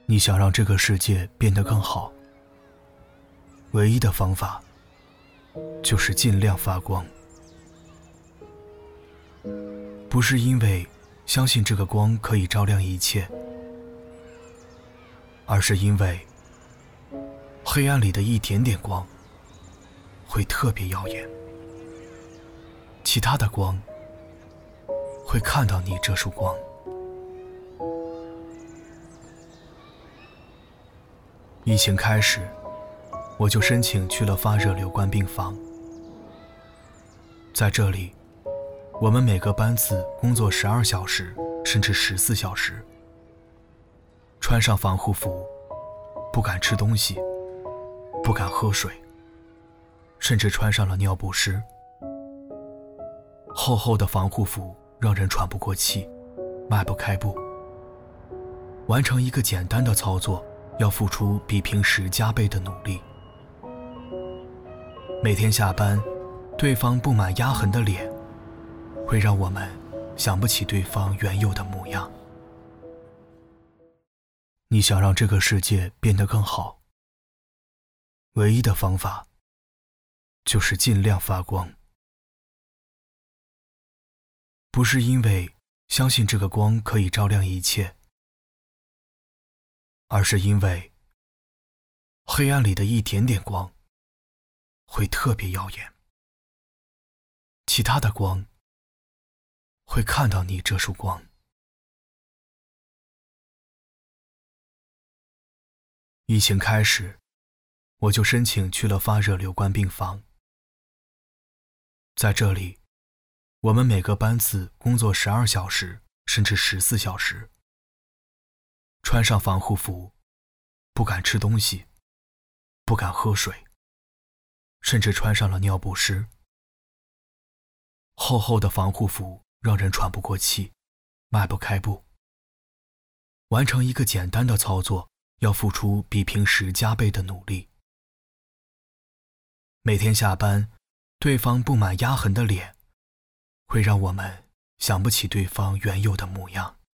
你想让这个世界变得更好，唯一的方法就是尽量发光。不是因为相信这个光可以照亮一切，而是因为黑暗里的一点点光会特别耀眼，其他的光会看到你这束光。疫情开始，我就申请去了发热留观病房。在这里，我们每个班次工作12小时甚至14小时，穿上防护服，不敢吃东西，不敢喝水，甚至穿上了尿不湿。厚厚的防护服让人喘不过气，迈不开步。完成一个简单的操作要付出比平时加倍的努力。每天下班，对方布满压痕的脸会让我们想不起对方原有的模样。你想让这个世界变得更好，唯一的方法就是尽量发光。不是因为相信这个光可以照亮一切，而是因为黑暗里的一点点光会特别耀眼，其他的光会看到你这束光。疫情开始，我就申请去了发热留观病房。在这里，我们每个班次工作12小时甚至14小时，穿上防护服，不敢吃东西，不敢喝水，甚至穿上了尿不湿。厚厚的防护服让人喘不过气，迈不开步。完成一个简单的操作要付出比平时加倍的努力。每天下班，对方布满压痕的脸会让我们想不起对方原有的模样。